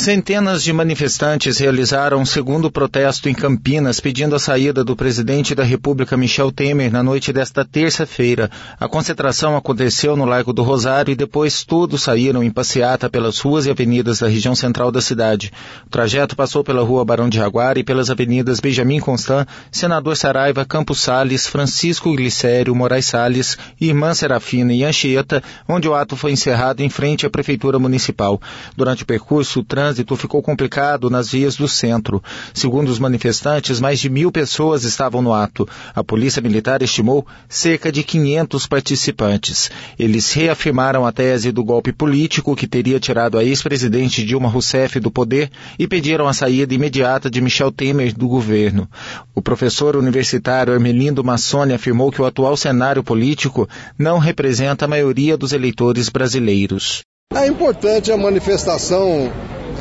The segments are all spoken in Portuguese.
Centenas de manifestantes realizaram um segundo protesto em Campinas, pedindo a saída do presidente da República, Michel Temer, na noite desta terça-feira. A concentração aconteceu no Largo do Rosário e depois todos saíram em passeata pelas ruas e avenidas da região central da cidade. O trajeto passou pela Rua Barão de Jaguara e pelas avenidas Benjamin Constant, Senador Saraiva, Campos Sales, Francisco Glicério, Moraes Salles, Irmã Serafina e Anchieta, onde o ato foi encerrado em frente à Prefeitura Municipal. Durante o percurso, o trânsito ficou complicado nas vias do centro. Segundo os manifestantes, mais de 1.000 pessoas estavam no ato. A Polícia Militar estimou cerca de 500 participantes. Eles reafirmaram a tese do golpe político que teria tirado a ex-presidente Dilma Rousseff do poder e pediram a saída imediata de Michel Temer do governo. O professor universitário Hermelindo Massoni afirmou que o atual cenário político não representa a maioria dos eleitores brasileiros. É importante a manifestação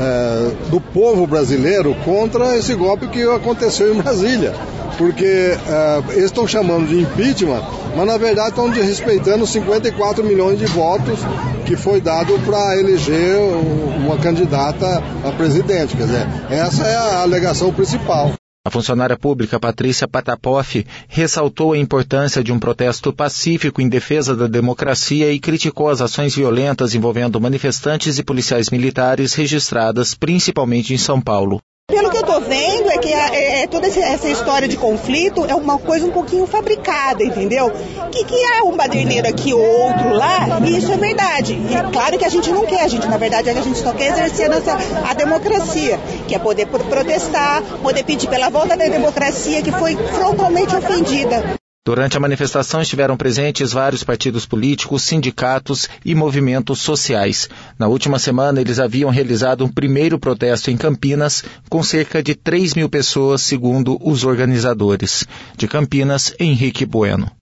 do povo brasileiro contra esse golpe que aconteceu em Brasília, porque eles estão chamando de impeachment, mas na verdade estão desrespeitando 54 milhões de votos que foi dado para eleger uma candidata a presidente. Quer dizer, essa é a alegação principal. A funcionária pública Patrícia Patapoff ressaltou a importância de um protesto pacífico em defesa da democracia e criticou as ações violentas envolvendo manifestantes e policiais militares registradas principalmente em São Paulo. Pelo que eu estou vendo é que toda essa história de conflito é uma coisa um pouquinho fabricada, entendeu? Que há um baderneiro aqui ou outro lá, e isso é verdade. E é claro que a gente não quer, na verdade a gente só quer exercer a democracia, que é poder protestar, poder pedir pela volta da democracia que foi frontalmente ofendida. Durante a manifestação estiveram presentes vários partidos políticos, sindicatos e movimentos sociais. Na última semana, eles haviam realizado um primeiro protesto em Campinas, com cerca de 3.000 pessoas, segundo os organizadores. De Campinas, Henrique Bueno.